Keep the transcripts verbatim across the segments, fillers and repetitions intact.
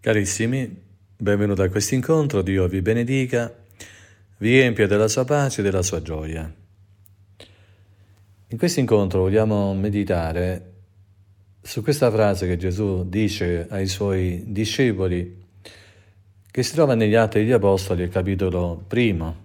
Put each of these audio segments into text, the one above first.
Carissimi, benvenuti a questo incontro, Dio vi benedica, vi riempia della sua pace e della sua gioia. In questo incontro vogliamo meditare su questa frase che Gesù dice ai suoi discepoli, che si trova negli Atti degli Apostoli, al capitolo primo.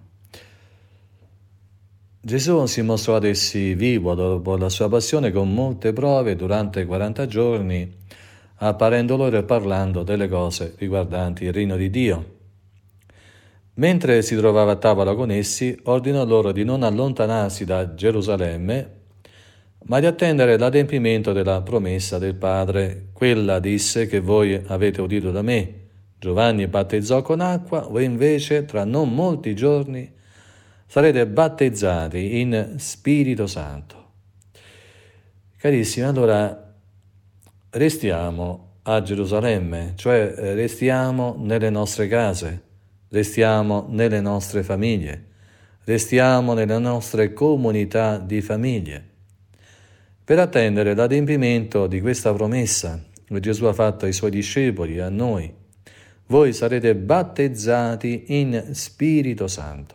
Gesù si mostrò ad essi vivo dopo la sua passione con molte prove durante quaranta giorni, apparendo loro e parlando delle cose riguardanti il regno di Dio. Mentre si trovava a tavola con essi, ordinò loro di non allontanarsi da Gerusalemme, ma di attendere l'adempimento della promessa del Padre. Quella disse che voi avete udito da me. Giovanni battezzò con acqua, voi invece tra non molti giorni sarete battezzati in Spirito Santo. Carissimi, allora restiamo a Gerusalemme, cioè restiamo nelle nostre case, restiamo nelle nostre famiglie, restiamo nelle nostre comunità di famiglie, per attendere l'adempimento di questa promessa che Gesù ha fatto ai suoi discepoli, a noi. Voi sarete battezzati in Spirito Santo.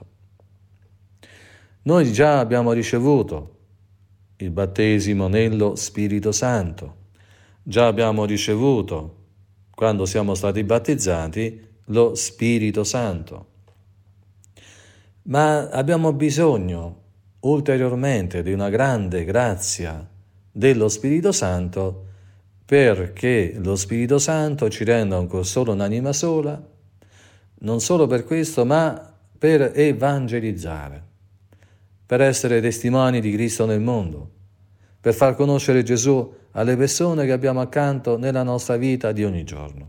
Noi già abbiamo ricevuto il battesimo nello Spirito Santo. Già abbiamo ricevuto, quando siamo stati battezzati, lo Spirito Santo. Ma abbiamo bisogno ulteriormente di una grande grazia dello Spirito Santo, perché lo Spirito Santo ci renda ancora solo un'anima sola, non solo per questo, ma per evangelizzare, per essere testimoni di Cristo nel mondo, per far conoscere Gesù alle persone che abbiamo accanto nella nostra vita di ogni giorno.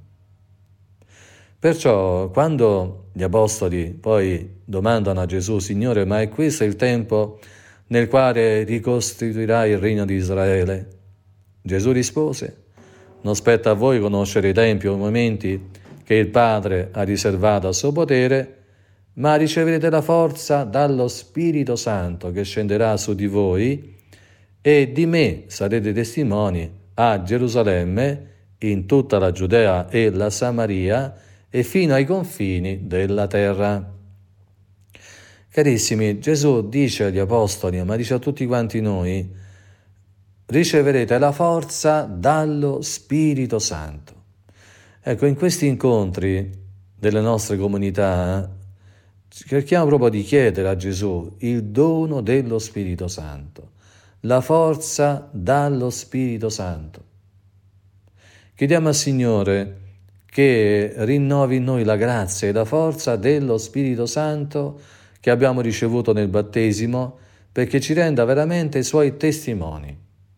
Perciò, quando gli apostoli poi domandano a Gesù: Signore, ma è questo il tempo nel quale ricostituirai il regno di Israele? Gesù rispose: non spetta a voi conoscere i tempi o i momenti che il Padre ha riservato al suo potere, ma riceverete la forza dallo Spirito Santo che scenderà su di voi, e di me sarete testimoni a Gerusalemme, in tutta la Giudea e la Samaria e fino ai confini della terra. Carissimi, Gesù dice agli apostoli, ma dice a tutti quanti noi: riceverete la forza dallo Spirito Santo. Ecco, in questi incontri delle nostre comunità cerchiamo proprio di chiedere a Gesù il dono dello Spirito Santo, la forza dallo Spirito Santo. Chiediamo al Signore che rinnovi in noi la grazia e la forza dello Spirito Santo che abbiamo ricevuto nel battesimo, perché ci renda veramente i Suoi testimoni.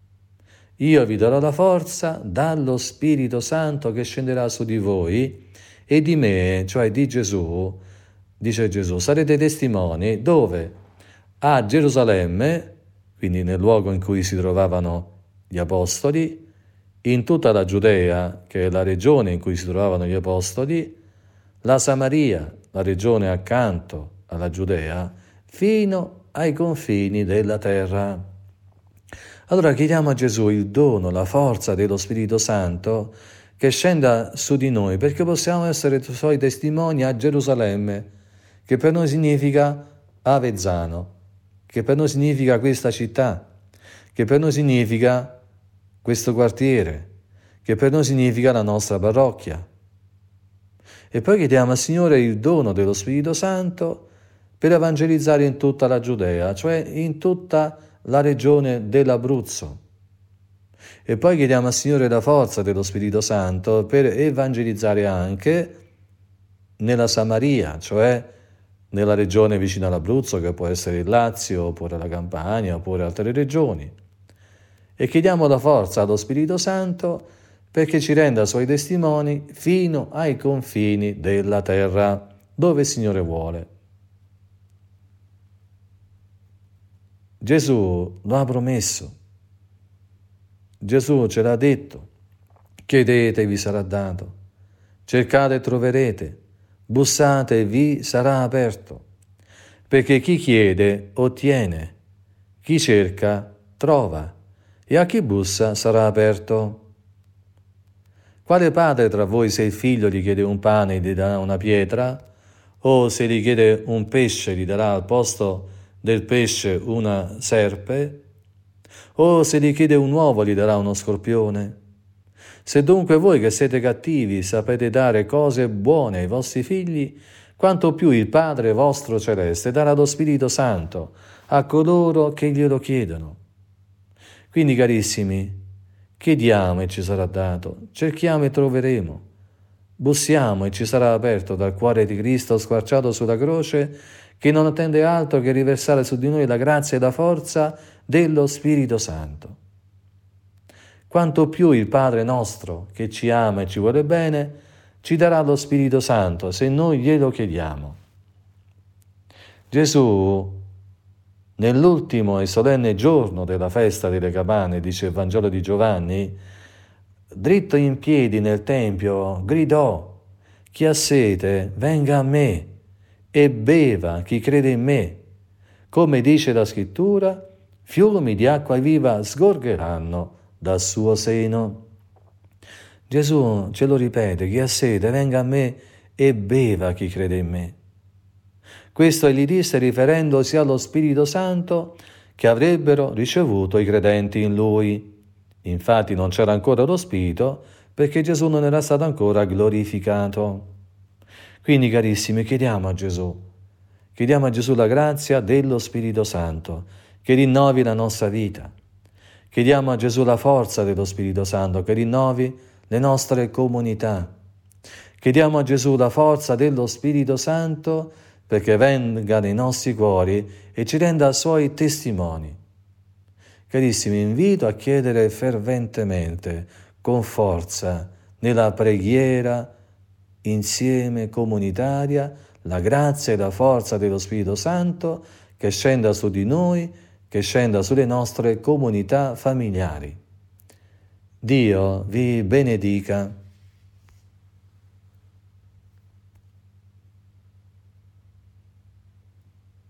Io vi darò la forza dallo Spirito Santo che scenderà su di voi, e di me, cioè di Gesù, dice Gesù, sarete testimoni dove? A Gerusalemme, quindi nel luogo in cui si trovavano gli apostoli, in tutta la Giudea, che è la regione in cui si trovavano gli apostoli, la Samaria, la regione accanto alla Giudea, fino ai confini della terra. Allora chiediamo a Gesù il dono, la forza dello Spirito Santo che scenda su di noi, perché possiamo essere Suoi testimoni a Gerusalemme, che per noi significa Avezzano, che per noi significa questa città, che per noi significa questo quartiere, che per noi significa la nostra parrocchia. E poi chiediamo al Signore il dono dello Spirito Santo per evangelizzare in tutta la Giudea, cioè in tutta la regione dell'Abruzzo. E poi chiediamo al Signore la forza dello Spirito Santo per evangelizzare anche nella Samaria, cioè nella regione vicina all'Abruzzo, che può essere il Lazio, oppure la Campania, oppure altre regioni. E chiediamo la forza allo Spirito Santo perché ci renda Suoi testimoni fino ai confini della terra, dove il Signore vuole. Gesù lo ha promesso. Gesù ce l'ha detto: chiedete e vi sarà dato, cercate e troverete, bussate e vi sarà aperto, perché chi chiede ottiene, chi cerca trova, e a chi bussa sarà aperto. Quale padre tra voi, se il figlio gli chiede un pane, gli darà una pietra? O se gli chiede un pesce, gli darà al posto del pesce una serpe? O se gli chiede un uovo, gli darà uno scorpione? Se dunque voi che siete cattivi sapete dare cose buone ai vostri figli, quanto più il Padre vostro celeste darà lo Spirito Santo a coloro che glielo chiedono. Quindi, carissimi, chiediamo e ci sarà dato, cerchiamo e troveremo, bussiamo e ci sarà aperto dal cuore di Cristo squarciato sulla croce, che non attende altro che riversare su di noi la grazia e la forza dello Spirito Santo. Quanto più il Padre nostro, che ci ama e ci vuole bene, ci darà lo Spirito Santo se noi glielo chiediamo. Gesù, nell'ultimo e solenne giorno della festa delle Campane, dice il Vangelo di Giovanni, dritto in piedi nel Tempio, gridò: chi ha sete, venga a me e beva chi crede in me. Come dice la Scrittura, fiumi di acqua viva sgorgeranno dal suo seno. Gesù ce lo ripete: chi ha sete, venga a me e beva chi crede in me. Questo egli disse riferendosi allo Spirito Santo che avrebbero ricevuto i credenti in Lui. Infatti non c'era ancora lo Spirito perché Gesù non era stato ancora glorificato. Quindi, carissimi, chiediamo a Gesù, chiediamo a Gesù la grazia dello Spirito Santo che rinnovi la nostra vita. Chiediamo a Gesù la forza dello Spirito Santo che rinnovi le nostre comunità. Chiediamo a Gesù la forza dello Spirito Santo perché venga nei nostri cuori e ci renda suoi testimoni. Carissimi, invito a chiedere ferventemente, con forza, nella preghiera insieme comunitaria, la grazia e la forza dello Spirito Santo che scenda su di noi, che scenda sulle nostre comunità familiari. Dio vi benedica.